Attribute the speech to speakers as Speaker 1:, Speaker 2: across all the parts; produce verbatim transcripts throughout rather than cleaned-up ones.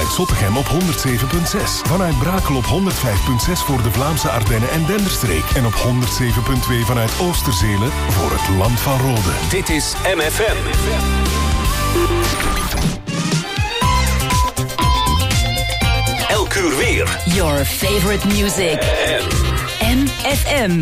Speaker 1: vanuit Zottegem op honderd zeven komma zes. Vanuit Brakel op honderd vijf komma zes voor de Vlaamse Ardennen en Denderstreek. En op honderd zeven komma twee vanuit Oosterzele voor het Land van Rode.
Speaker 2: Dit is M F M. Elk uur weer.
Speaker 3: Your favorite music. M F M.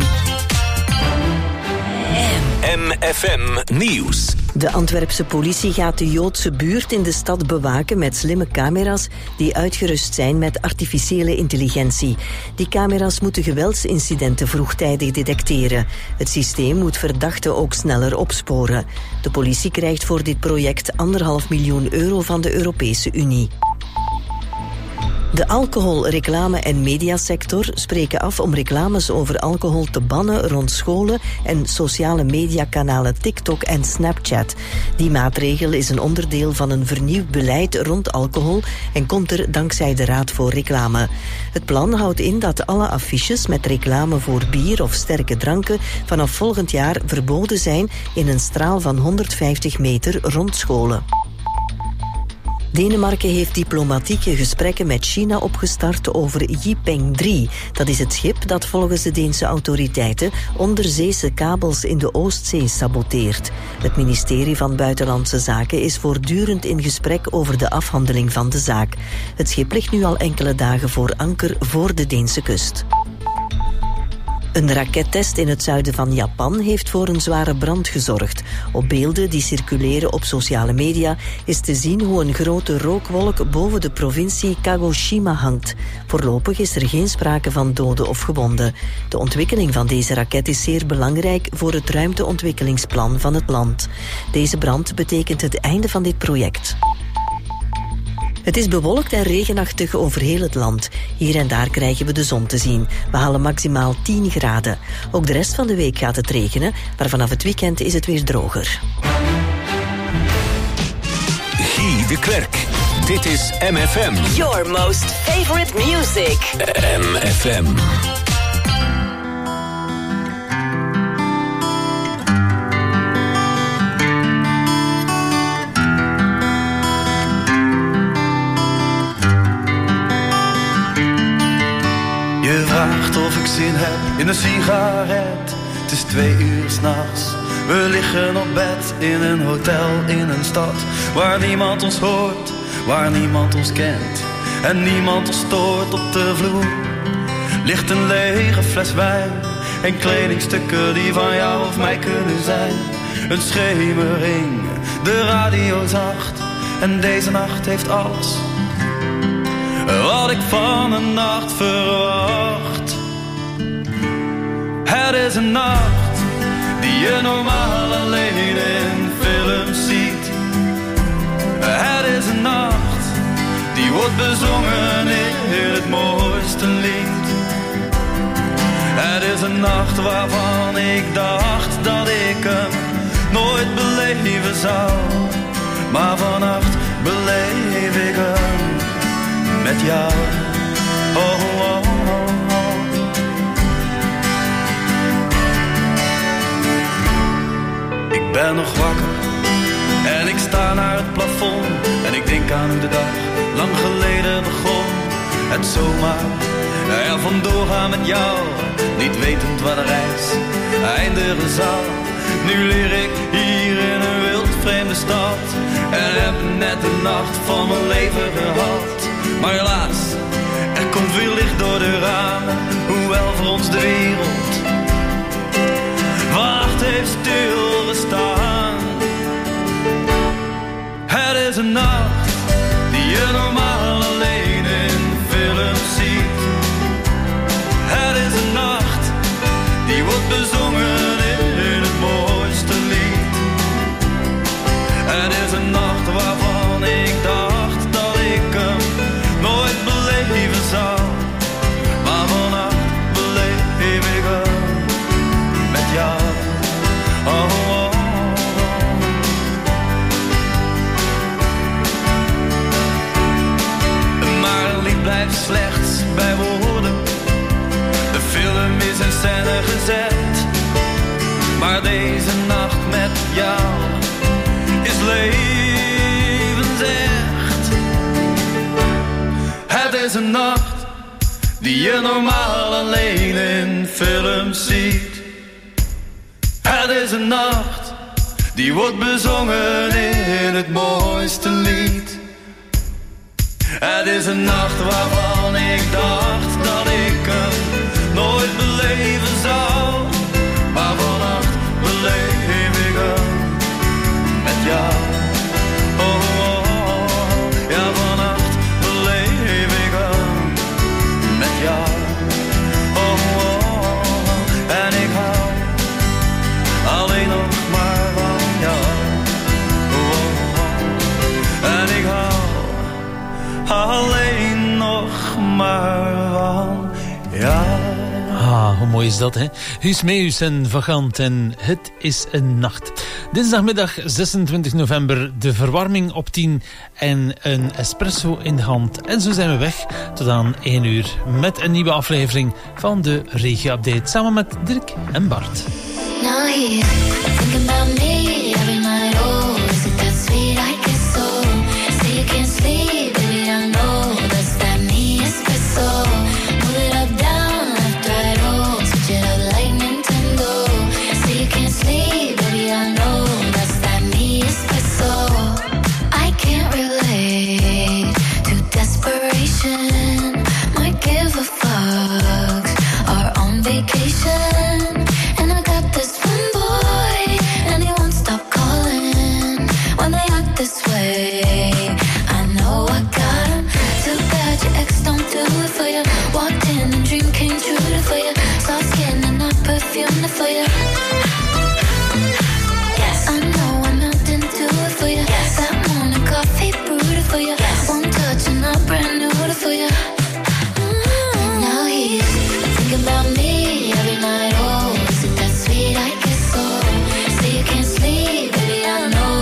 Speaker 2: M F M Nieuws.
Speaker 4: De Antwerpse politie gaat de Joodse buurt in de stad bewaken met slimme camera's die uitgerust zijn met artificiële intelligentie. Die camera's moeten geweldsincidenten vroegtijdig detecteren. Het systeem moet verdachten ook sneller opsporen. De politie krijgt voor dit project anderhalf miljoen euro van de Europese Unie. De alcohol-, reclame- en mediasector spreken af om reclames over alcohol te bannen rond scholen en sociale mediakanalen TikTok en Snapchat. Die maatregel is een onderdeel van een vernieuwd beleid rond alcohol en komt er dankzij de Raad voor Reclame. Het plan houdt in dat alle affiches met reclame voor bier of sterke dranken vanaf volgend jaar verboden zijn in een straal van honderdvijftig meter rond scholen. Denemarken heeft diplomatieke gesprekken met China opgestart over Yipeng drie. Dat is het schip dat volgens de Deense autoriteiten onderzeese kabels in de Oostzee saboteert. Het ministerie van Buitenlandse Zaken is voortdurend in gesprek over de afhandeling van de zaak. Het schip ligt nu al enkele dagen voor anker voor de Deense kust. Een rakettest in het zuiden van Japan heeft voor een zware brand gezorgd. Op beelden die circuleren op sociale media is te zien hoe een grote rookwolk boven de provincie Kagoshima hangt. Voorlopig is er geen sprake van doden of gewonden. De ontwikkeling van deze raket is zeer belangrijk voor het ruimteontwikkelingsplan van het land. Deze brand betekent het einde van dit project. Het is bewolkt en regenachtig over heel het land. Hier en daar krijgen we de zon te zien. We halen maximaal tien graden. Ook de rest van de week gaat het regenen, maar vanaf het weekend is het weer droger.
Speaker 2: Guy de Klerk. Dit is M F M.
Speaker 3: Your most favorite music.
Speaker 2: M F M.
Speaker 5: Je vraagt of ik zin heb in een sigaret. Het is twee uur 's nachts. We liggen op bed in een hotel in een stad waar niemand ons hoort, waar niemand ons kent en niemand ons stoort. Op de vloer ligt een lege fles wijn en kledingstukken die van jou of mij kunnen zijn. Een schemering, de radio zacht en deze nacht heeft alles wat ik van een nacht verwacht. Het is een nacht die je normaal alleen in films ziet. Het is een nacht die wordt bezongen in het mooiste lied. Het is een nacht waarvan ik dacht dat ik hem nooit beleven zou. Maar vannacht beleef ik hem met jou. Oh, oh, oh, oh. Ik ben nog wakker en ik sta naar het plafond en ik denk aan hoe de dag lang geleden begon. Het zomaar er vandoor gaan met jou, niet wetend waar de reis eindigen zal. Nu leer ik hier in een wild vreemde stad en heb net de nacht van mijn leven gehad. Maar helaas, er komt weer licht door de ramen, hoewel voor ons de wereld wacht heeft stilgestaan. Het is een nacht die je normaal alleen in films ziet. Het is een nacht die wordt bezongen in het mooiste lied. Het is een nacht waarvan ik dacht dat ik hem nooit beleven zou. Maar vannacht beleef ik hem met jou. Oh, oh, oh. Maar een lied blijft slechts bij woorden. De film is in scène gezet. Maar deze nacht met jou is levensecht. Het is een nacht die je normaal alleen in films ziet. Het is een nacht die wordt bezongen in het mooiste lied. Het is een nacht waarvan ik dacht dat ik hem nooit beleven zou. Maar vannacht beleef ik hem met jou. Oh, oh, oh, ja, vannacht beleef ik hem met jou. Oh, oh, oh, en ik hou alleen nog maar van jou. Oh, oh, oh, en ik hou alleen nog maar van jou.
Speaker 6: Ah, hoe mooi is dat, hè? Guus Meeuwis en Vagant en Het is een nacht. Dinsdagmiddag zesentwintig november, de verwarming op tien en een espresso in de hand. En zo zijn we weg tot aan één uur met een nieuwe aflevering van de Regio-update. Samen met Dirk en Bart.
Speaker 7: Now here, thinking about me every night. Oh, is it that sweet? I guess so. Say you can't sleep, baby, I know that's that me espresso. Move it up, down, left, right, oh, switch it up like Nintendo. Say you can't sleep, baby, I know that's that me espresso. I can't relate to desperation. Might give a fuck. Are on vacation. This way, I know I got him. Too bad your ex don't do it for you. Walked in and dream came true for you. Soft skin and not perfume for you. Yes, I know I'm not into it for you. Yes, that morning coffee brewed for you. Yes, one touch and I'm brand new for you. Mm-hmm. Now he's thinking about me every night. Oh, is it that sweet? I guess so. Say you can't sleep, baby, I know.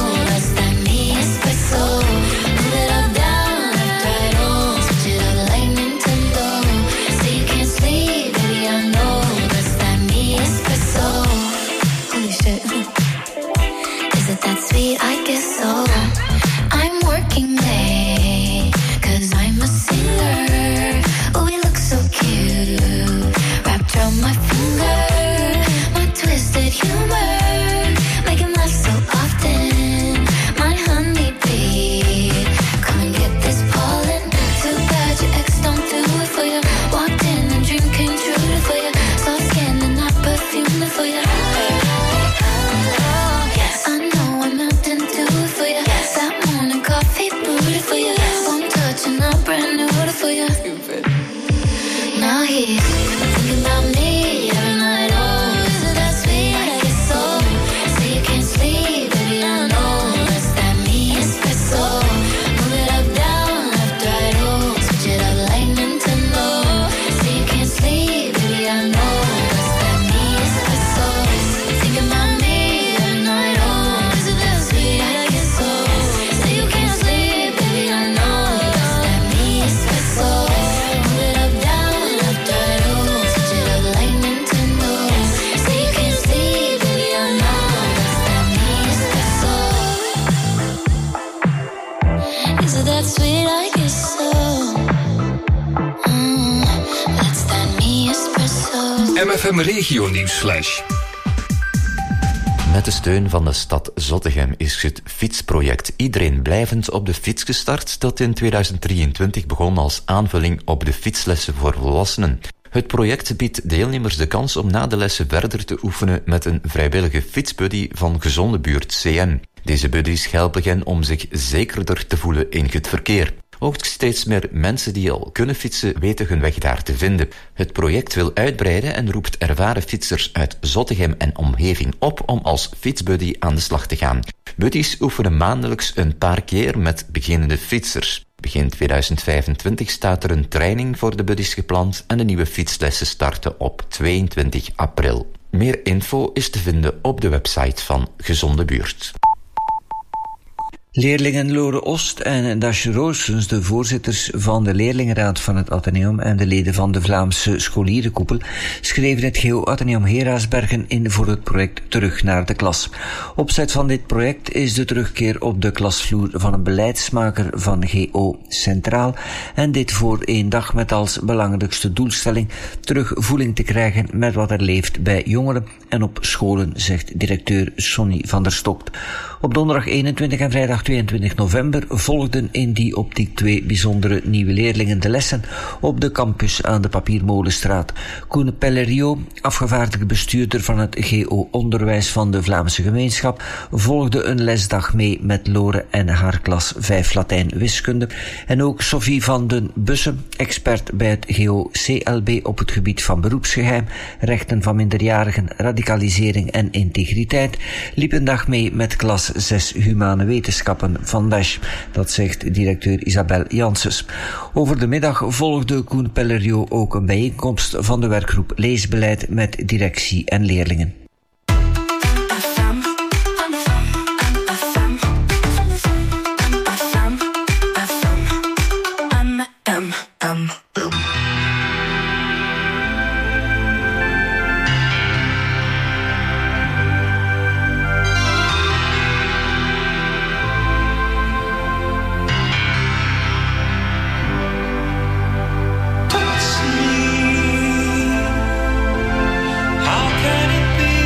Speaker 7: Move it up, down, left, right, oh, switch it up like Nintendo. Say you can't sleep, baby, I know that's that me espresso. Holy shit. Is it that sweet? I guess so. I'm working late, cause I'm a singer. Oh, we look so cute, wrapped around my finger. My twisted humor, make him laugh so often. My honey bee, come and get this pollen. Too bad your ex don't do it for you. Walked in and dream came true for you. Soft skin and not perfume for you. Yes, I know I'm not into it for you. Yes, that morning coffee brewed for you. One touch and I'm brand new for you. Stupid. Now he's thinking about me every night. Oh, is it that sweet? I guess so. Say you can't sleep, baby, I know. Move it up, down, left, right, oh, switch it up like Nintendo. Say you can't sleep, baby, I know that's that me espresso. Thinking about me every night, oh, is it that sweet? I guess so. Say you can't sleep, baby, I know that's that me espresso. Move it up, down, left, right, oh, switch it up like Nintendo. Say you can't sleep, baby, I know that's that me espresso. Is it that sweet? I guess so. Mm, that's that me espresso.
Speaker 2: M F M Regio Nieuwsflash.
Speaker 8: Met de steun van de stad Zottegem is het fietsproject Iedereen Blijvend op de fiets gestart, dat in tweeduizend drieëntwintig begon als aanvulling op de fietslessen voor volwassenen. Het project biedt deelnemers de kans om na de lessen verder te oefenen met een vrijwillige fietsbuddy van Gezonde Buurt C M. Deze buddies helpen hen om zich zekerder te voelen in het verkeer. Ook steeds meer mensen die al kunnen fietsen weten hun weg daar te vinden. Het project wil uitbreiden en roept ervaren fietsers uit Zottegem en omgeving op om als fietsbuddy aan de slag te gaan. Buddies oefenen maandelijks een paar keer met beginnende fietsers. Begin tweeduizend vijfentwintig staat er een training voor de buddies gepland en de nieuwe fietslessen starten op tweeëntwintig april. Meer info is te vinden op de website van Gezonde Buurt.
Speaker 9: Leerlingen Lore Oost en Dasje Roosens, de voorzitters van de leerlingenraad van het Atheneum en de leden van de Vlaamse scholierenkoepel, schreven het G O Atheneum Heraasbergen in voor het project Terug naar de Klas. Opzet van dit project is de terugkeer op de klasvloer van een beleidsmaker van G O centraal en dit voor één dag met als belangrijkste doelstelling terugvoeling te krijgen met wat er leeft bij jongeren en op scholen, zegt directeur Sonny van der Stokt. Op donderdag eenentwintig en vrijdag tweeëntwintig november volgden in die optiek twee bijzondere nieuwe leerlingen de lessen op de campus aan de Papiermolenstraat. Koen Pellerio, afgevaardigd bestuurder van het G O Onderwijs van de Vlaamse gemeenschap, volgde een lesdag mee met Lore en haar klas vijf Latijn wiskunde. En ook Sophie van den Bussen, expert bij het G O C L B op het gebied van beroepsgeheim, rechten van minderjarigen, radicalisering en integriteit, liep een dag mee met klas zes humane wetenschappen van Dash. Dat zegt directeur Isabel Janssens. Over de middag volgde Koen Pellerio ook een bijeenkomst van de werkgroep Leesbeleid met directie en leerlingen.
Speaker 10: How can it be?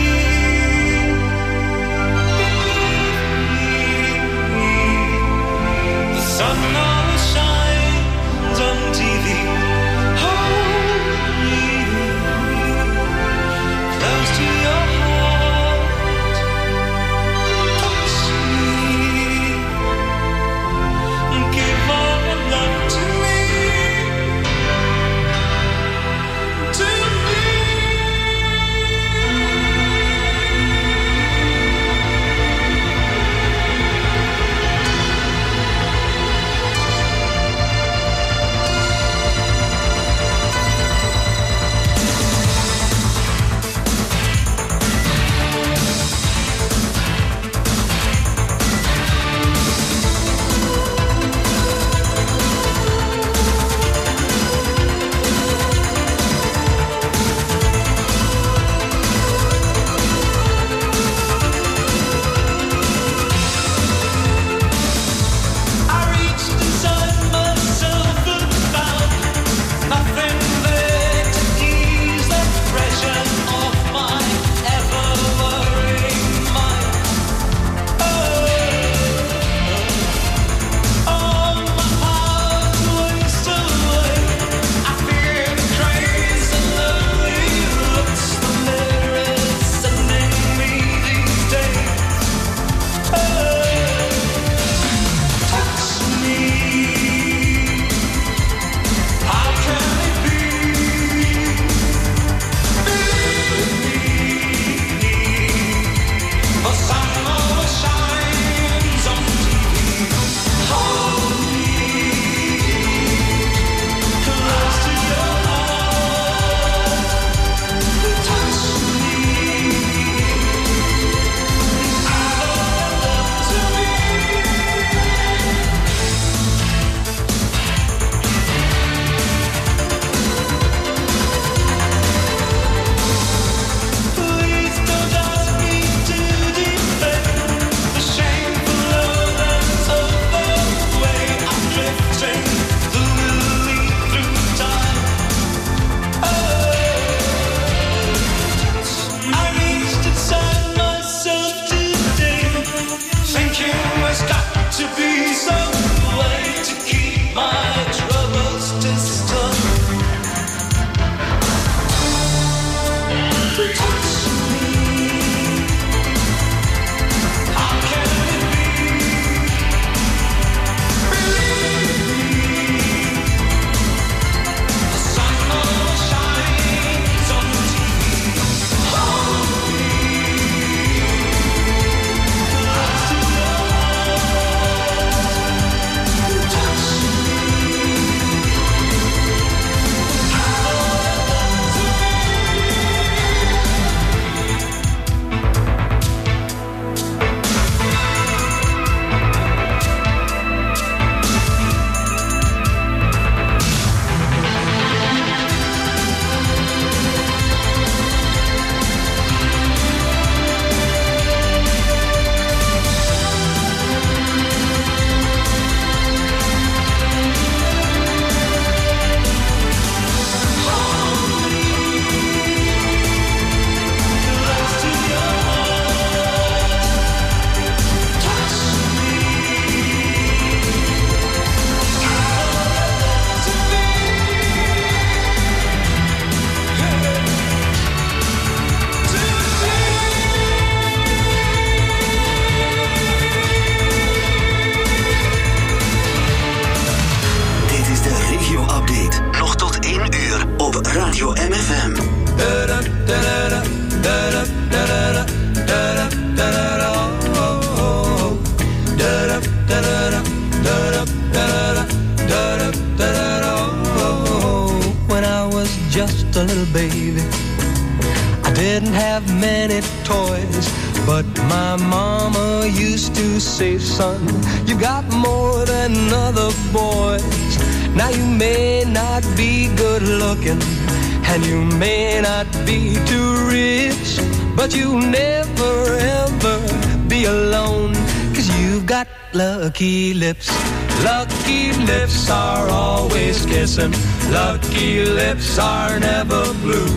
Speaker 10: just a little baby. I didn't have many toys, but my mama used to say, son, you got more than other boys. Now you may not be good looking, and you may not be too rich, but you'll never ever be alone, 'cause you've got lucky lips. Lucky lips are always kissing. Lucky lips are never blue.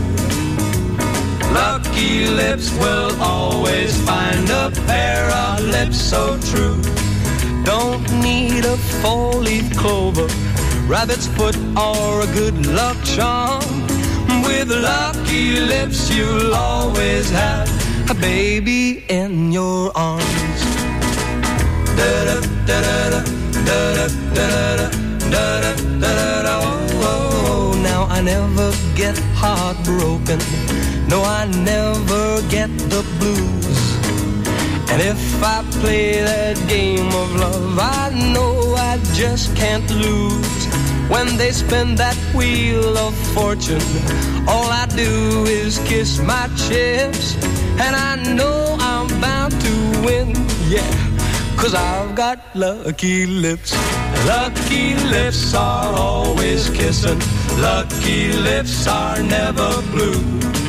Speaker 10: Lucky lips will always find a pair of lips so true. Don't need a four-leaf clover, rabbit's foot, or a good luck charm. With lucky lips you'll always have a baby in your arms. Da-da, da-da-da, da-da, da-da, da-da, da-da, oh, oh, oh. Now I never get heartbroken, no, I never get the blues. And if I play that game of love, I know I just can't lose. When they spin that wheel of fortune, all I do is kiss my chips, and I know I'm bound to win, yeah, 'cause I've got lucky lips. Lucky lips are always kissing. Lucky lips are never blue.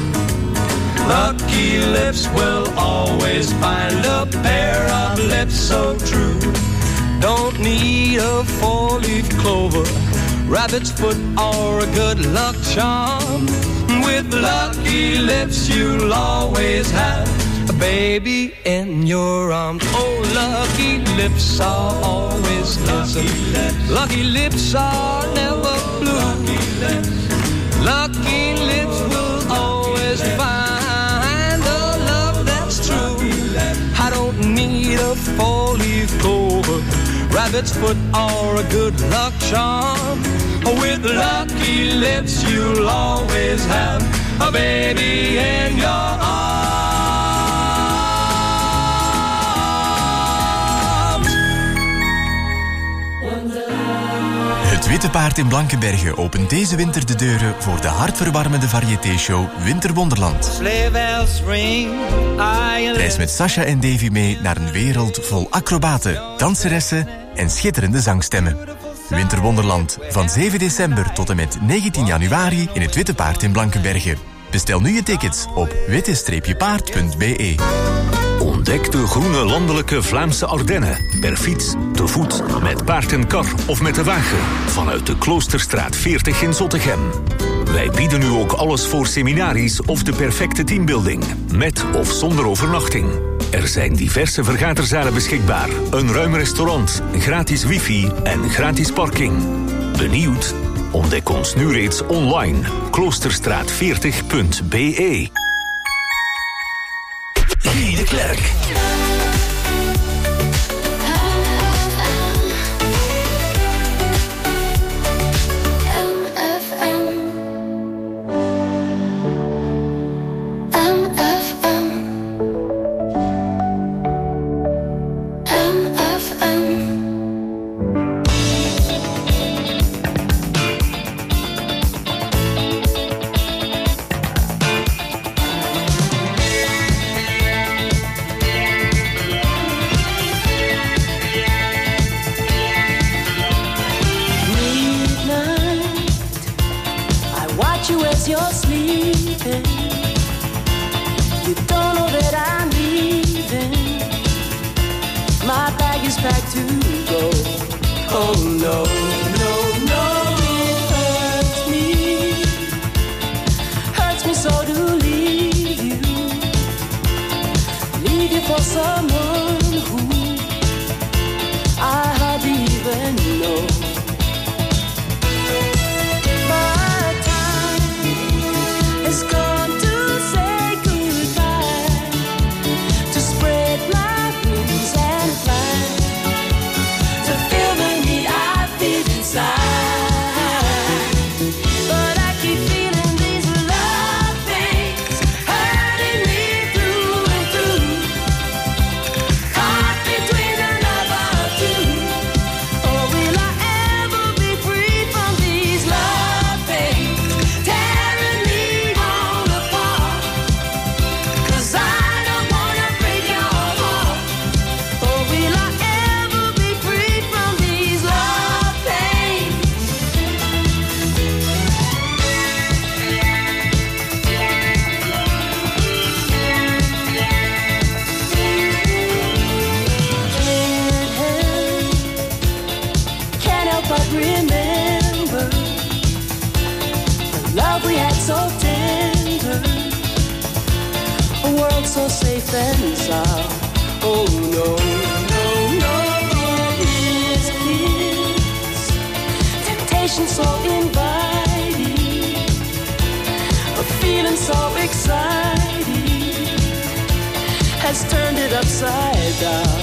Speaker 10: Lucky lips will always find a pair of lips so true. Don't need a four-leaf clover, rabbit's foot, or a good luck charm. With lucky lips you'll always have a baby in your arms. Oh, lucky lips are always kissing. Lucky lips are never blue. Lucky lips, lucky lips will always find a love that's true. I don't need a four-leaf clover, rabbit's foot, or a good luck charm. With lucky lips you'll always have a baby in your arms.
Speaker 11: Het Witte Paard in Blankenberge opent deze winter de deuren voor de hartverwarmende variété-show Winterwonderland. Reis met Sasha en Davy mee naar een wereld vol acrobaten, danseressen en schitterende zangstemmen. Winterwonderland, van zeven december tot en met negentien januari in het Witte Paard in Blankenberge. Bestel nu je tickets op witte paard punt b e.
Speaker 2: Ontdek de groene landelijke Vlaamse Ardennen. Per fiets, te voet, met paard en kar of met de wagen. Vanuit de Kloosterstraat veertig in Zottegem. Wij bieden nu ook alles voor seminaries of de perfecte teambuilding. Met of zonder overnachting. Er zijn diverse vergaderzalen beschikbaar. Een ruim restaurant, gratis wifi en gratis parking. Benieuwd? Ontdek ons nu reeds online. kloosterstraat veertig punt b e. Guy de Klerk.
Speaker 12: To feel the need I feel. if I'd remember the love we had so tender, a world so safe and sound. Oh no, no, no, his kiss, temptation so inviting, a feeling so exciting, has turned it upside down.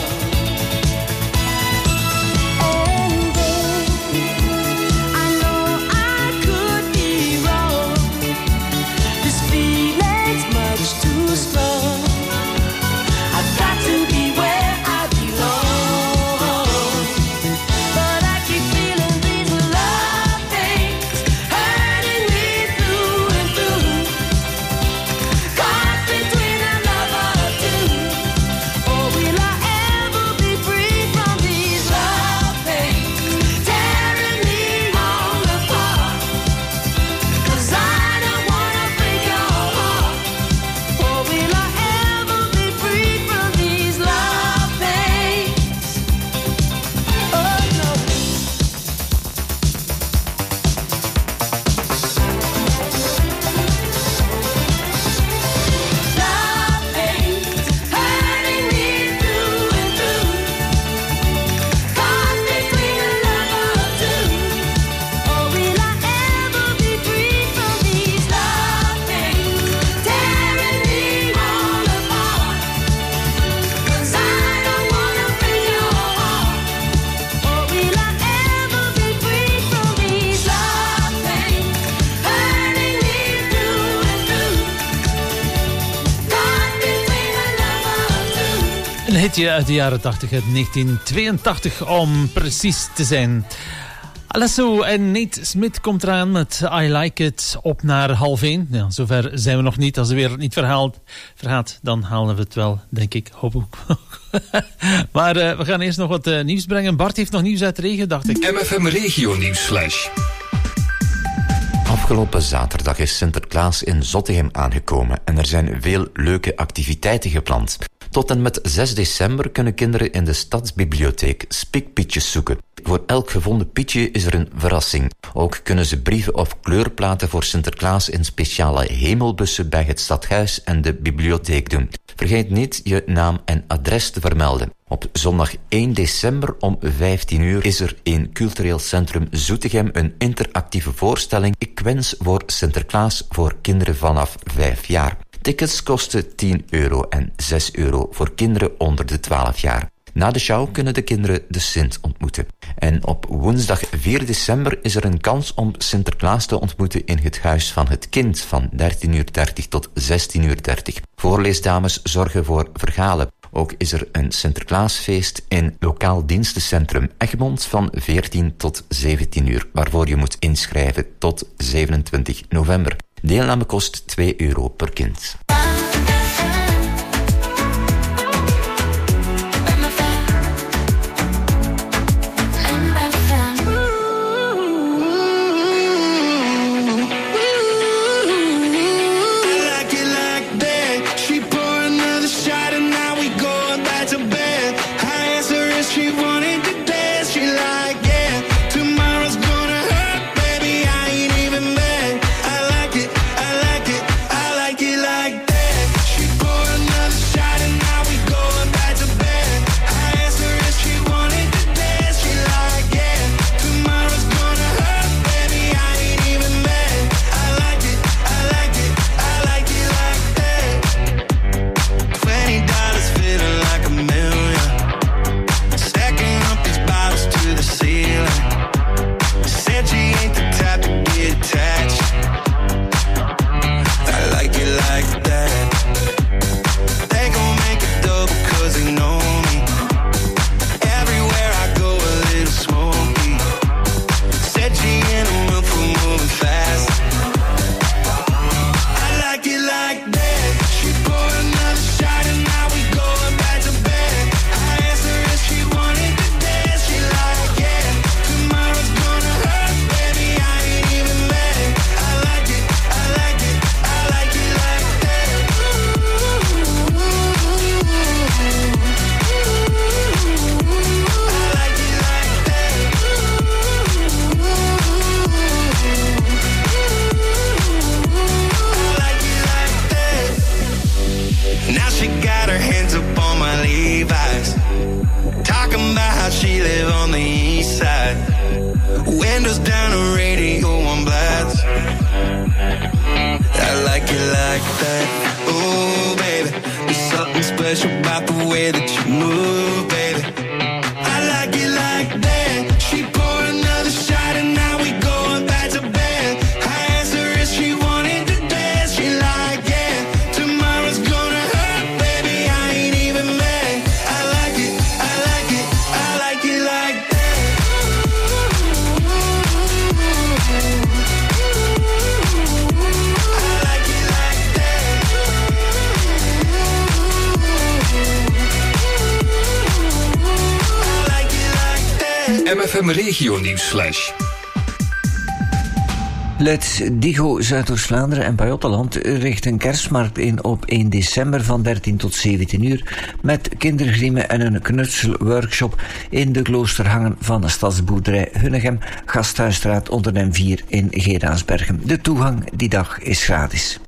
Speaker 6: Een hitje uit de jaren tachtig, uit negentien tweeëntachtig om precies te zijn. Alesso en Nate Smith komt eraan met I Like It op naar half één. Ja, zover zijn we nog niet. Als de wereld niet verhaalt, vergaat, dan halen we het wel, denk ik. Hoop ik. Maar uh, we gaan eerst nog wat uh, nieuws brengen. Bart heeft nog nieuws uit de regio, dacht ik.
Speaker 2: M F M Regio Nieuwsflash.
Speaker 8: Afgelopen zaterdag is Sinterklaas in Zottegem aangekomen en er zijn veel leuke activiteiten gepland. Tot en met zes december kunnen kinderen in de Stadsbibliotheek spikpietjes zoeken. Voor elk gevonden pietje is er een verrassing. Ook kunnen ze brieven of kleurplaten voor Sinterklaas in speciale hemelbussen bij het stadhuis en de bibliotheek doen. Vergeet niet je naam en adres te vermelden. Op zondag één december om vijftien uur is er in Cultureel Centrum Zoetegem een interactieve voorstelling Ik wens voor Sinterklaas voor kinderen vanaf vijf jaar. Tickets kosten tien euro en zes euro voor kinderen onder de twaalf jaar. Na de show kunnen de kinderen de Sint ontmoeten. En op woensdag vier december is er een kans om Sinterklaas te ontmoeten in het Huis van het Kind van dertien uur dertig tot zestien uur dertig. Voorleesdames zorgen voor verhalen. Ook is er een Sinterklaasfeest in Lokaal Dienstencentrum Egmond van veertien tot zeventien uur, waarvoor je moet inschrijven tot zevenentwintig november. Deelname kost twee euro per kind.
Speaker 13: Like
Speaker 5: windows down, the radio on blast. I like it like that. Oh, baby, there's something special about the way that you move, baby. I like it like that. She poured another shot and now we going back to bed. I asked her if she wanted to dance. She like, yeah, tomorrow's gonna hurt, baby, I ain't even mad. I like it, I like it, I like it like that.
Speaker 13: M F M Regio Nieuwsflash.
Speaker 9: Let Digo Zuidoost-Vlaanderen en Pajottenland richt een kerstmarkt in op één december van dertien tot zeventien uur met kindergriemen en een knutselworkshop in de kloosterhangen van de stadsboerderij Hunnegem, Gasthuisstraat onder den vier in Geraasbergen. De toegang die dag is gratis.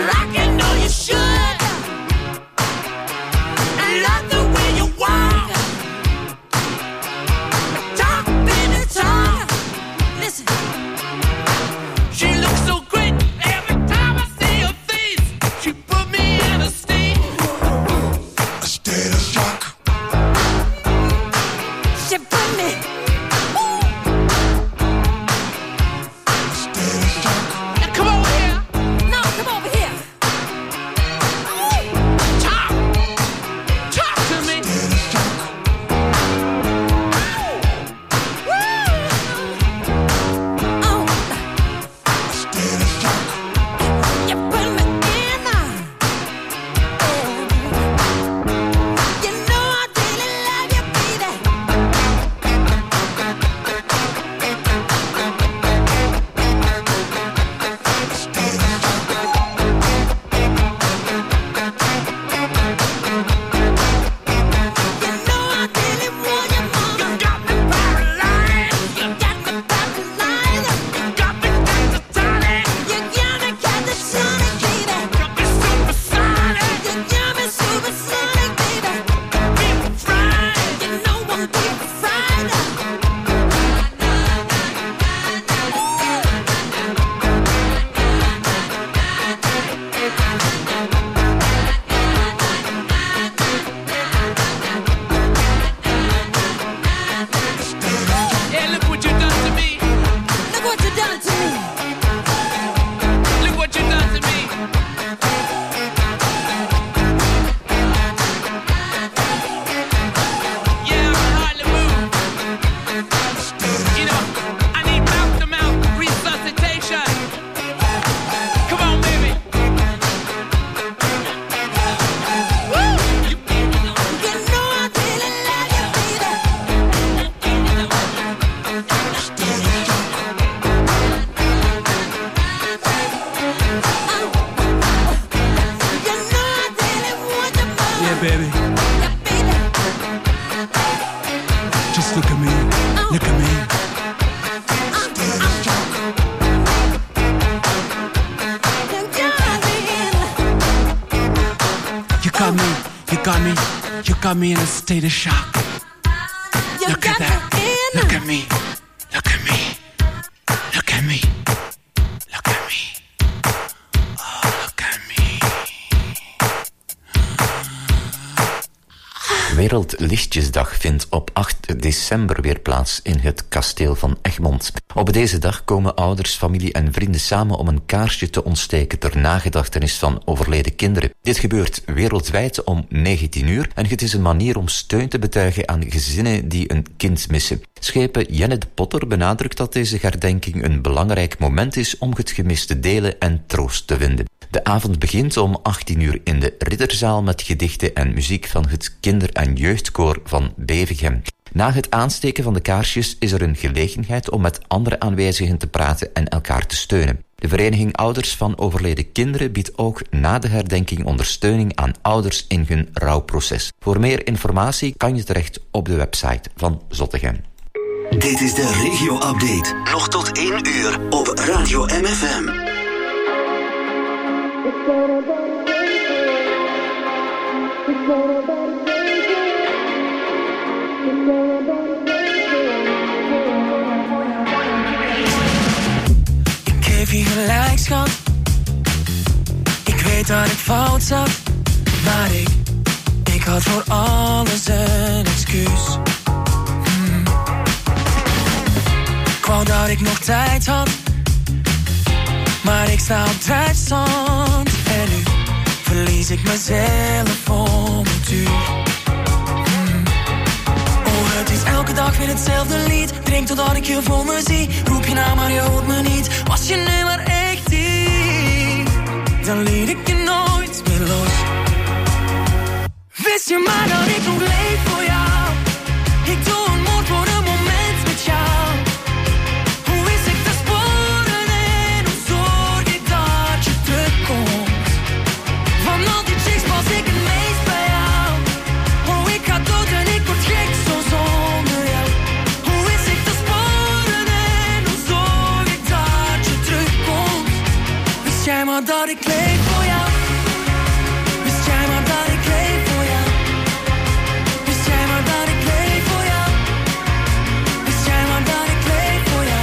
Speaker 14: Love the way you walk. baby. Just look at me, look at me. You got me, you got me, you got me in a state of shock. Look at that, look at me, look at me, look at me, look at me. Oh, look at me.
Speaker 8: Wereldlichtjesdag vindt op acht december weer plaats in het kasteel van Egmond. Op deze dag komen ouders, familie en vrienden samen om een kaarsje te ontsteken ter nagedachtenis van overleden kinderen. Dit gebeurt wereldwijd om negentien uur en het is een manier om steun te betuigen aan gezinnen die een kind missen. Schepen Janet Potter benadrukt dat deze herdenking een belangrijk moment is om het gemis te delen en troost te vinden. De avond begint om achttien uur in de Ridderzaal met gedichten en muziek van het kinder- en jeugdkoor van Bevegem. Na het aansteken van de kaarsjes is er een gelegenheid om met andere aanwezigen te praten en elkaar te steunen. De Vereniging Ouders van Overleden Kinderen biedt ook na de herdenking ondersteuning aan ouders in hun rouwproces. Voor meer informatie kan je terecht op de website van Zottegem.
Speaker 15: Dit is de regio-update. Nog tot één uur op Radio M F M.
Speaker 16: Ik geef je gelijk, schat. Ik weet dat ik fout zat, maar ik, ik had voor alles een excuus. Hmm. Ik wou dat ik nog tijd had, maar ik sta op drijfstand. En nu verlies ik mezelf om het uur. Hmm. Oh, het is elke dag weer hetzelfde lied. Drink totdat ik je voor me zie. Roep je naam, maar je hoort me niet. Was je nu maar echt hier, dan liet ik je nooit meer los. Wist je maar dat ik nog leef voor jou? Ik doe een moord voor een moment met jou. Hoe wist ik de sporen en hoe zorg ik dat je terugkomt? Van al die chicks pas ik het meest bij jou. Oh, ik ga dood en ik word gek zo zonder jou. Hoe wist ik de sporen en hoe zorg ik dat je terugkomt? Wist jij maar dat ik leef voor jou? Wist jij maar dat ik leef voor jou? Wist jij maar dat ik leef voor jou? Wist jij maar dat ik leef voor jou?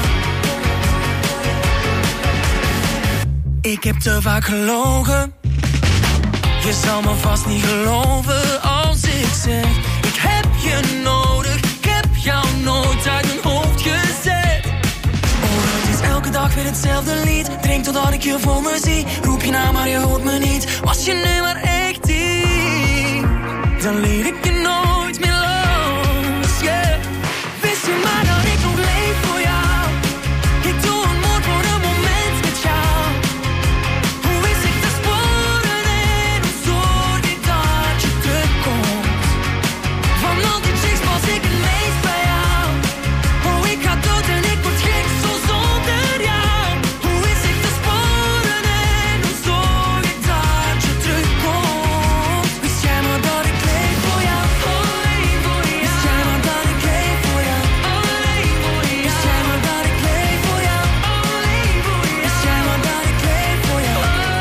Speaker 16: Ik heb te vaak gelogen. Je zal me vast niet geloven als ik zeg: ik heb je nodig, ik heb jou nooit uit mijn hoofd gezet. Oh, het is elke dag weer hetzelfde lied. Drink totdat ik je voor me zie. Roep je naam, maar je hoort me niet. Was je nu maar echt hier, dan liet ik je nooit meer los, yeah. Wist je maar dat ik nog leef voor jou? Ik doe een moord voor een moment met jou. Hoe wist ik de sporen en hoe zorg ik dat je terugkomt? Van al die chicks pas ik het meest bij jou. Oh, ik ga dood en ik word gek zo zonder jou. Hoe wist ik de sporen en hoe zorg ik dat je terugkomt? Wist jij maar dat ik leef voor jou? Oh, leef voor jou. Wist jij maar dat ik leef voor jou? Oh, leef voor jou. Wist jij maar dat ik leef voor jou? Oh, leef voor jou. Wist jij maar dat ik leef voor jou?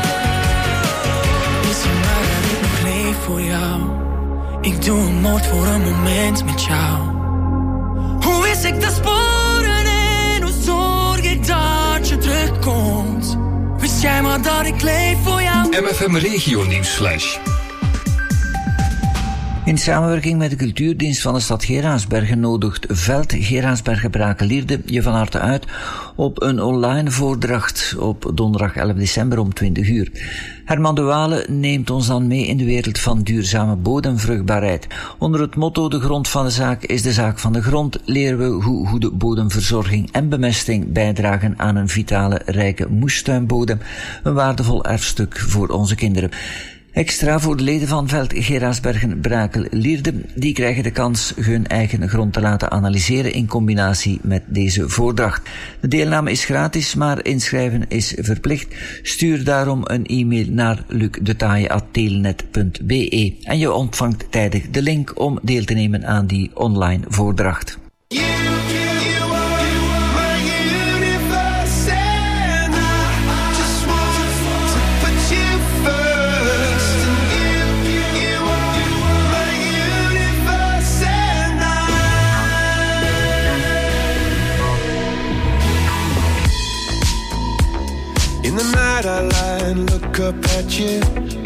Speaker 16: Wist je maar dat ik nog leef voor jou? Ik doe een moord voor een moment met jou. Hoe wist ik de sporen en hoe zorg ik dat je terugkomt? Wist jij maar dat ik leef voor jou?
Speaker 13: M F M Regio Nieuwsflash.
Speaker 9: In samenwerking met de cultuurdienst van de stad Geraardsbergen nodigt Veld Geraardsbergen Brakelierde je van harte uit op een online voordracht op donderdag elf december om twintig uur. Herman de Wale neemt ons dan mee in de wereld van duurzame bodemvruchtbaarheid. Onder het motto De grond van de zaak is de zaak van de grond leren we hoe goede bodemverzorging en bemesting bijdragen aan een vitale, rijke moestuinbodem, een waardevol erfstuk voor onze kinderen. Extra voor de leden van Veld Geraasbergen Brakel Lierde. Die krijgen de kans hun eigen grond te laten analyseren in combinatie met deze voordracht. De deelname is gratis, maar inschrijven is verplicht. Stuur daarom een e-mail naar lucdetaille at telenet punt b e en je ontvangt tijdig de link om deel te nemen aan die online voordracht.
Speaker 17: In the night I lie and look up at you.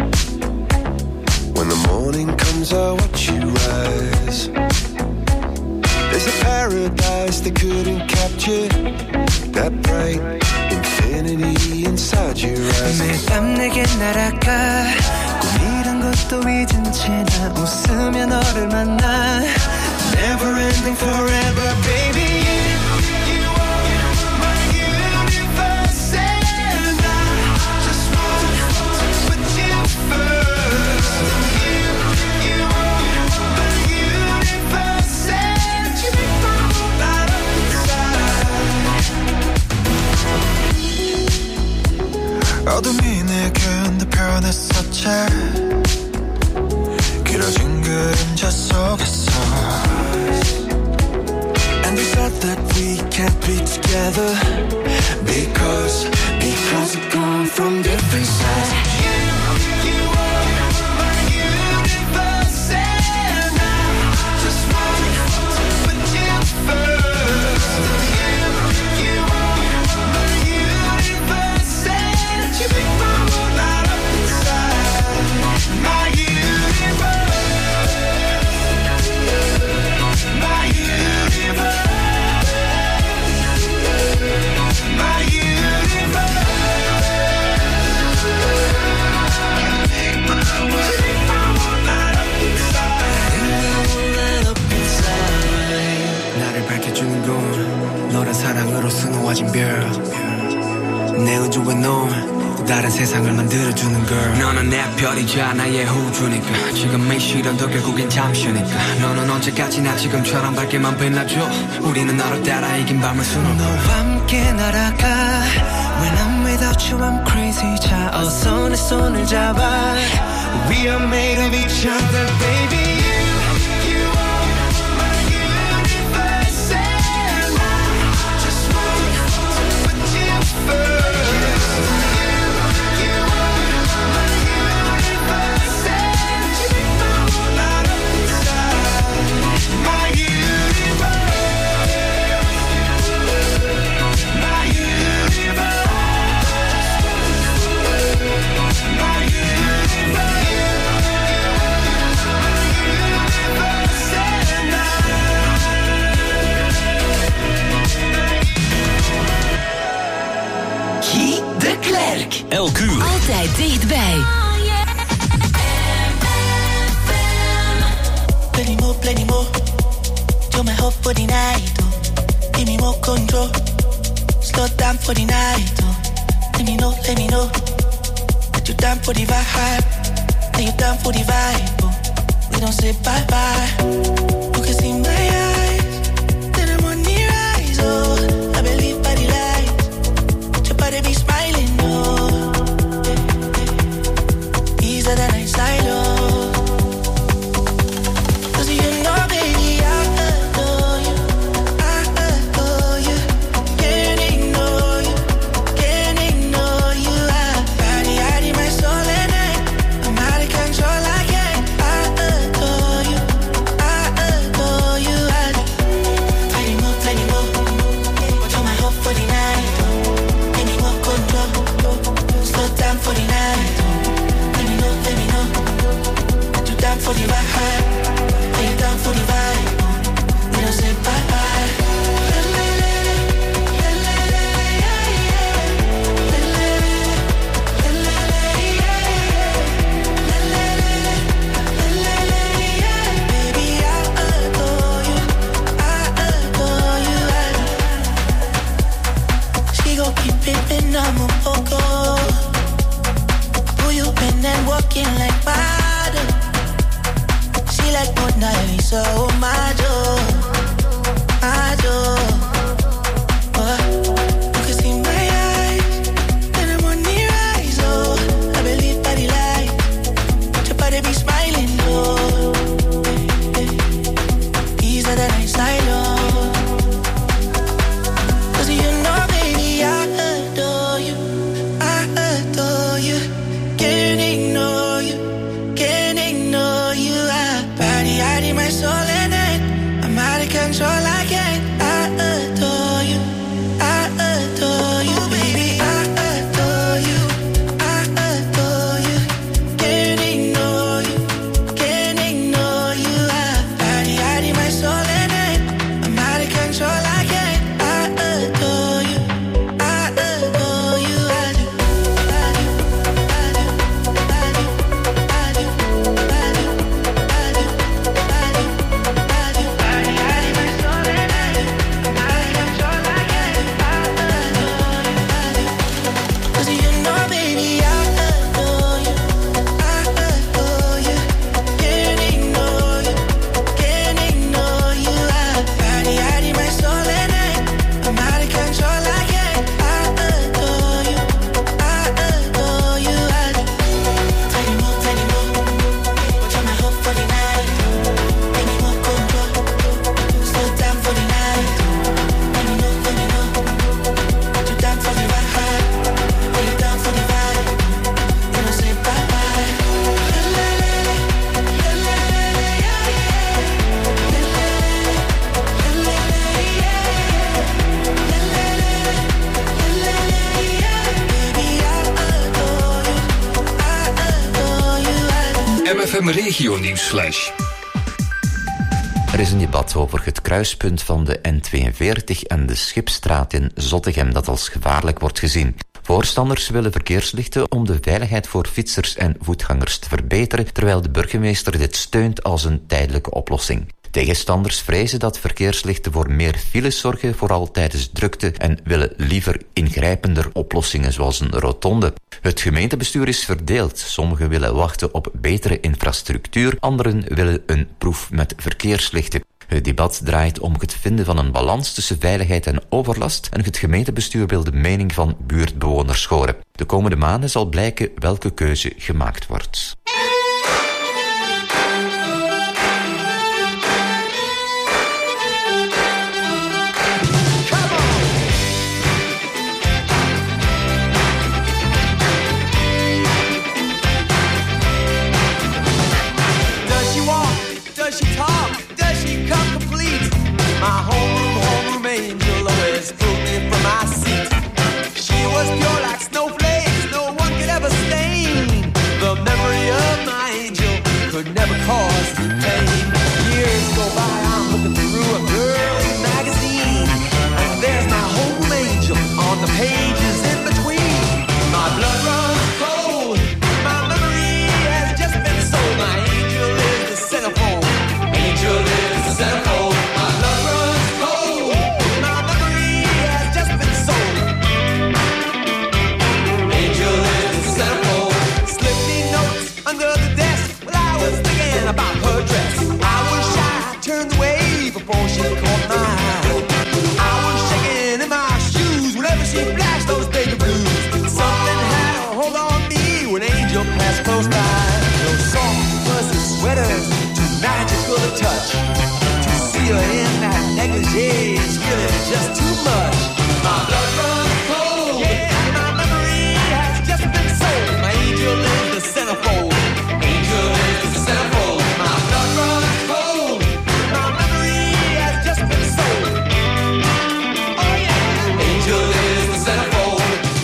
Speaker 17: When the morning comes I watch you rise. There's a paradise they couldn't capture. That bright infinity inside your eyes.
Speaker 16: 매일 밤 내게 날아가 꿈이란 것도 잊은 채 나 웃으며 너를 만나. Never ending forever baby.
Speaker 17: 어둠이 내겐 더 변했었지. 길어진 그림자 속에서. And we said that we can't be together Because, because we've come from different sides. You, you are my universe and I just want to put you first. You, you are my universe and you make my world light up inside. My universe, my universe.
Speaker 16: 밝혀주는 건 너란 사랑으로 수놓아진 별 내 우주와 넌 다른 세상을 만들어주는 girl. 너는 내 별이자 나의 호주니까 지금 이 시련도 결국엔 잠시니까 너는 언제까지나 지금처럼 밝게만 빛나줘. 우리는 너를 따라 이긴 밤을 수놓고 너와 함께 날아가. When I'm without you I'm crazy. 자 어서 내 손을 잡아. We are made of each other baby.
Speaker 2: Elk uur.
Speaker 3: Altijd dichtbij.
Speaker 18: Plenty more, plenty more. You're my hope for the night. Oh. Give me more control. Slow down for the night. Oh. Let me know, let me know. That you're down for the vibe. That you're down for the vibe. Oh. We don't say bye bye. You can see my eyes. Then I'm on the rise. Oh, I believe by the light. Your body be smiling. Oh. Easier than I silo. Cause you know, baby, I adore you. I adore you. Can't ignore you. Can't ignore you. I body, I need my soul and I. I'm out of control, I can't. I adore you. I adore you. I plenty more, plenty more. You're my hope for the night. Give me more control. Slow down for the night. Let me know, let me know. so my door, my door. Oh, you can see my eyes when I'm on the rise. Oh, I believe by the light, your body be smiling. Oh, these are the nights I know. 'Cause you know, baby, I adore you, I adore you. Can't ignore you, can't ignore you. I body, I need my soul in it. I'm out of control, I can't. I adore you, I adore you, baby. I adore you, I adore you. Can't ignore you, can't ignore you. I body, I need my soul in it. I'm out of control, I can't. I adore you, I adore you. I do, I do, I do, I do, I do, I do, I do, I do, I do. Body, I need my soul in it. I'm out of control, I can't. I adore you, I do. 'Cause you know, baby, I adore you, I adore you. Can't ignore you, can't ignore you. I body, I need my soul in it. I'm out of control, I can't. I adore you, I adore you. I do. Tiny more, tiny more. Try my hope for the night. Any more control. Slow down for the night. Let me know, let me know. You down for the ride. Are you down for the vibe? You don't say bye bye. La la la la, la la la, yeah yeah. La la la, la la la, yeah. La la la, la la la, yeah. Baby, I adore you, I adore you, I do.
Speaker 13: M F M Regio Nieuwsflash.
Speaker 8: Er is een debat over het kruispunt van de N tweeënveertig en de Schipstraat in Zottegem dat als gevaarlijk wordt gezien. Voorstanders willen verkeerslichten om de veiligheid voor fietsers en voetgangers te verbeteren, terwijl de burgemeester dit steunt als een tijdelijke oplossing. Tegenstanders vrezen dat verkeerslichten voor meer files zorgen, vooral tijdens drukte, en willen liever ingrijpender oplossingen zoals een rotonde. Het gemeentebestuur is verdeeld. Sommigen willen wachten op betere infrastructuur, anderen willen een proef met verkeerslichten. Het debat draait om het vinden van een balans tussen veiligheid en overlast en het gemeentebestuur wil de mening van buurtbewoners horen. De komende maanden zal blijken welke keuze gemaakt wordt.
Speaker 10: Does she walk? Does she talk? Does she come complete? My homeroom, homeroom angel always pulled me from my seat. She was pure like snowflakes, no one could ever stain. The memory of my angel could never cause me pain. Years go by, I'm looking through a girly magazine, and there's my home angel on the pages in between. My blood runs cold, my memory has just been sold. My angel is the centerfold, angel is the centerfold. My blood runs cold, my memory has just been sold. Angel is the centerfold. Slip me notes under the desk while I was thinking about her dress. I was shy, turned away before she caught my eye. I was shaking in my shoes whenever she flashed those baby blues. Something had a hold on me when Angel passed close by. Those soft, fuzzy sweaters, too magical to touch. To see her in that negligee is really just too much. My blood runs cold, yeah, my memory has just been sold. My angel is the centerfold, angel is the centerfold. My blood runs cold, my memory has just been sold. Oh yeah, angel is the centerfold.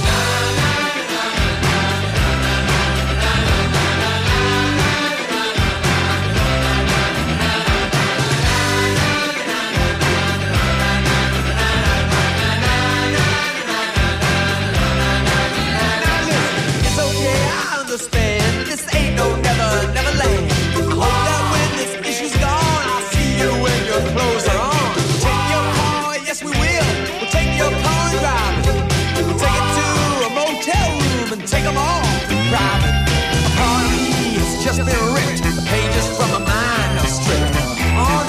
Speaker 10: It's okay, I understand. This ain't no never, never land. I hope that when this issue's gone, I'll see you when your clothes are on. Take your car, yes we will. We'll take your car and drive it. We'll take it to a motel room and take them all private. A part of me has just been ripped. The pages from my mind are stripped. All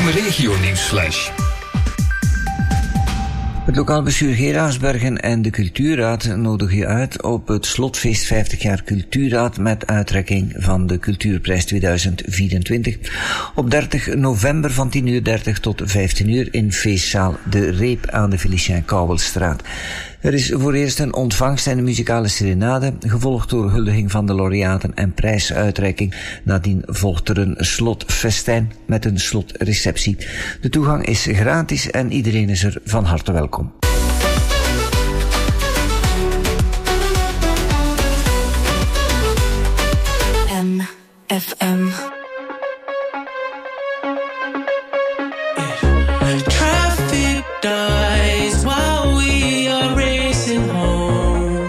Speaker 13: M Regio Nieuwsflash.
Speaker 9: Het lokaal bestuur Geraardsbergen en de Cultuurraad nodigen je uit op het slotfeest vijftig jaar Cultuurraad met uitreiking van de Cultuurprijs tweeduizend vierentwintig op dertig november van tien uur dertig tot vijftien uur in feestzaal De Reep aan de Felicien Kouwelstraat. Er is voor eerst een ontvangst en een muzikale serenade, gevolgd door huldiging van de laureaten en prijsuitreiking. Nadien volgt er een slotfestijn met een slotreceptie. De toegang is gratis en iedereen is er van harte welkom.
Speaker 19: M F M.
Speaker 16: Traffic dies while we are racing home.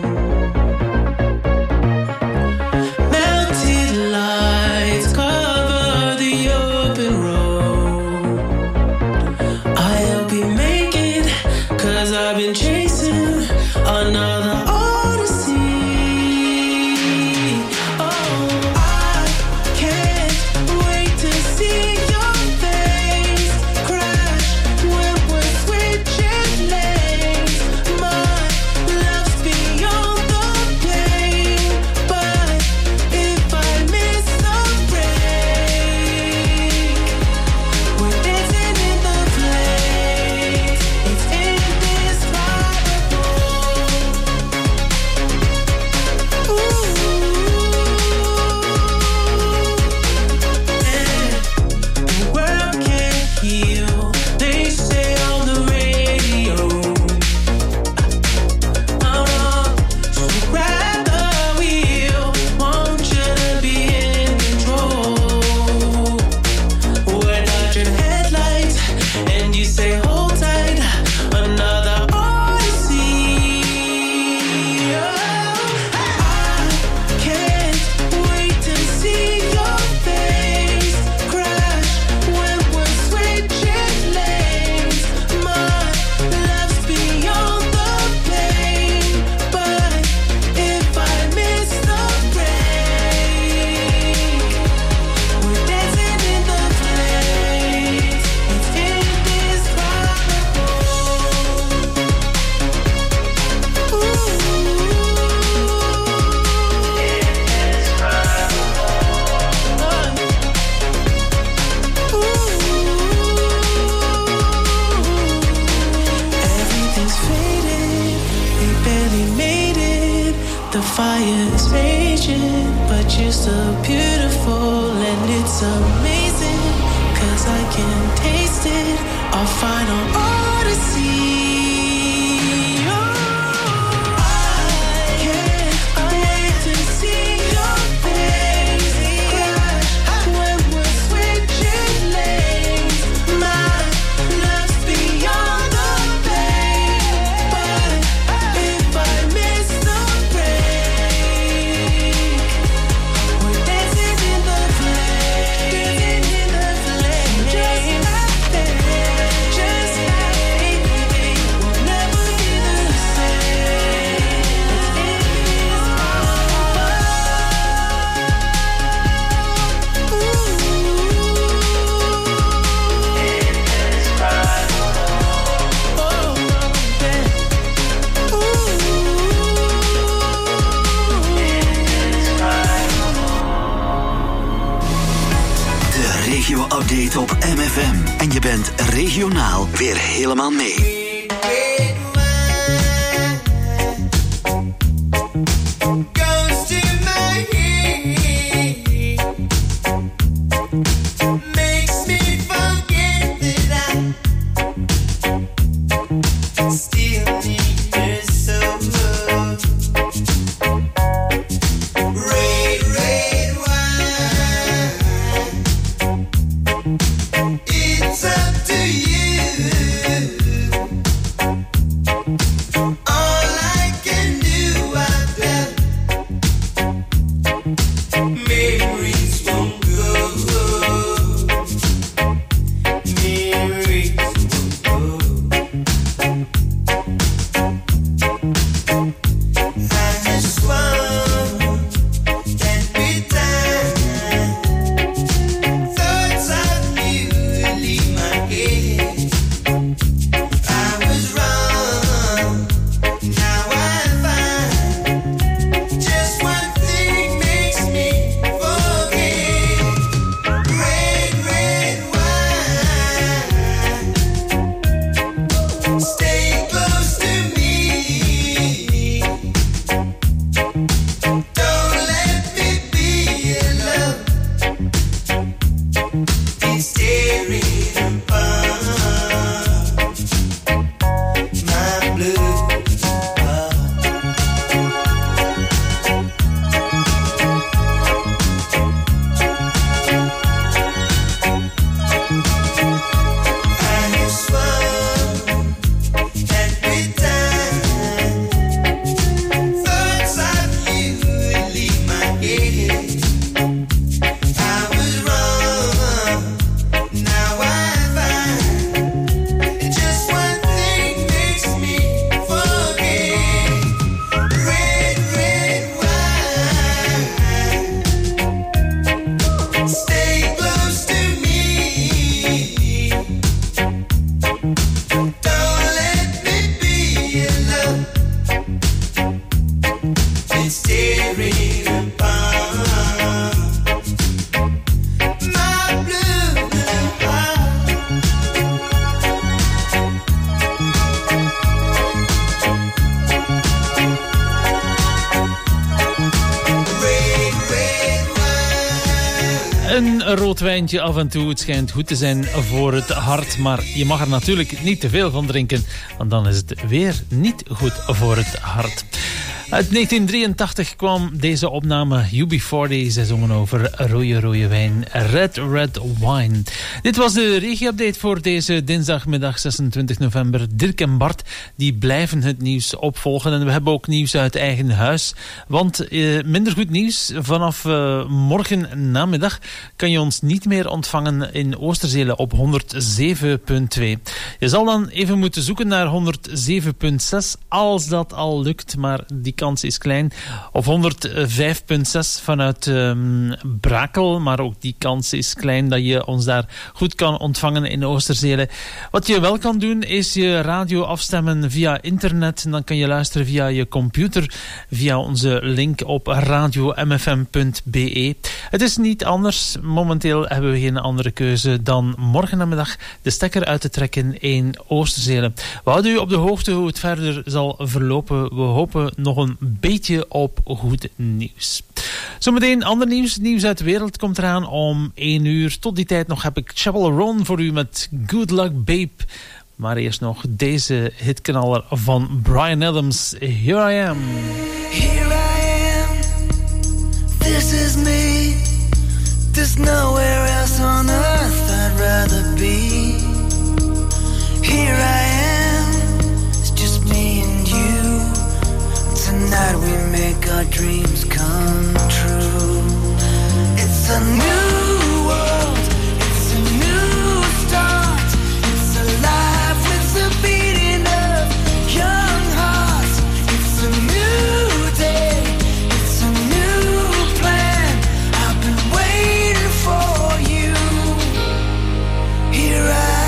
Speaker 16: Melted lights cover the open road. I'll be making, cause I've been chasing another odyssey. Oh, I can't wait to see your face crash when we're switching lanes. My love's beyond the pain, but if I miss the break, we're dancing in the flames. It's indescribable. Ooh, the world can't heal, they say on the radio. Oh no, so grab the wheel, want you to be in control. We're dodging headlights, and you say hold tight, another odyssey. Oh, I can't wait to see your face crash when we're switching lanes. My love's beyond the pain, but if I miss the break, we're dancing in the flames. It's indescribable. Ooh, everything's faded, we barely made it. The fire's raging, but you're so beautiful and it's amazing, cause I can taste it, our final odyssey. Oh, I can't wait to see your face crash when we're switching lanes. My love's beyond the pain, but if I miss the break, we're dancing in the flames, dancing in the flames, just like that, just like we'll never be the same.
Speaker 15: De regio-update op M F M. En je bent regionaal weer helemaal mee.
Speaker 17: Goes to my head, makes me forget that I still need her so much. Red, red wine, it's up to you.
Speaker 6: Een rood wijntje af en toe, het schijnt goed te zijn voor het hart. Maar je mag er natuurlijk niet te veel van drinken, want dan is het weer niet goed voor het hart. Uit negentien drieëntachtig kwam deze opname U B veertig. Zij zongen over rode, rode wijn. Red, red wine. Dit was de regie-update voor deze dinsdagmiddag zesentwintig november. Dirk en Bart die blijven het nieuws opvolgen. En we hebben ook nieuws uit eigen huis. Want eh, minder goed nieuws. Vanaf eh, morgen namiddag kan je ons niet meer ontvangen in Oosterzele op honderdzeven punt twee. Je zal dan even moeten zoeken naar honderdzeven punt zes als dat al lukt. Maar die kans is klein. Of honderdvijf punt zes vanuit um, Brakel. Maar ook die kans is klein dat je ons daar goed kan ontvangen in Oosterzele. Wat je wel kan doen is je radio afstemmen via internet. En dan kan je luisteren via je computer. Via onze link op radio m f m punt b e. Het is niet anders. Momenteel hebben we geen andere keuze dan morgen namiddag de stekker uit te trekken in Oosterzele. We houden u op de hoogte hoe het verder zal verlopen. We hopen nog een een beetje op goed nieuws. Zometeen ander nieuws. Nieuws uit de wereld komt eraan om één uur. Tot die tijd nog heb ik Chapel Roan voor u met Good Luck Babe. Maar eerst nog deze hitkanaler van Bryan Adams. Here I Am.
Speaker 17: Here I am. This is me. There's nowhere else on earth I'd rather be. Here I am. It's just me and you. Tonight we make our dreams come true. It's a new world, it's a new start. It's alive with the beating of young hearts. It's a new day, it's a new plan. I've been waiting for you. Here I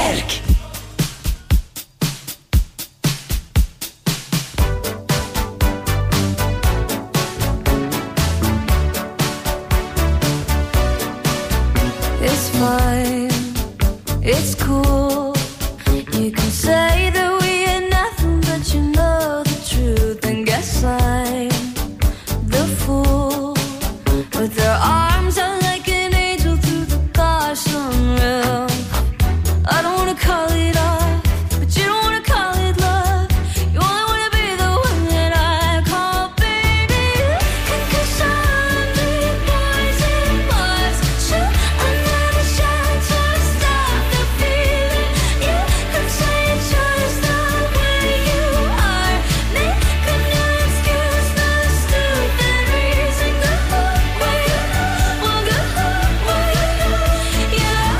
Speaker 3: werk.
Speaker 20: It's fine, it's cool. You can say the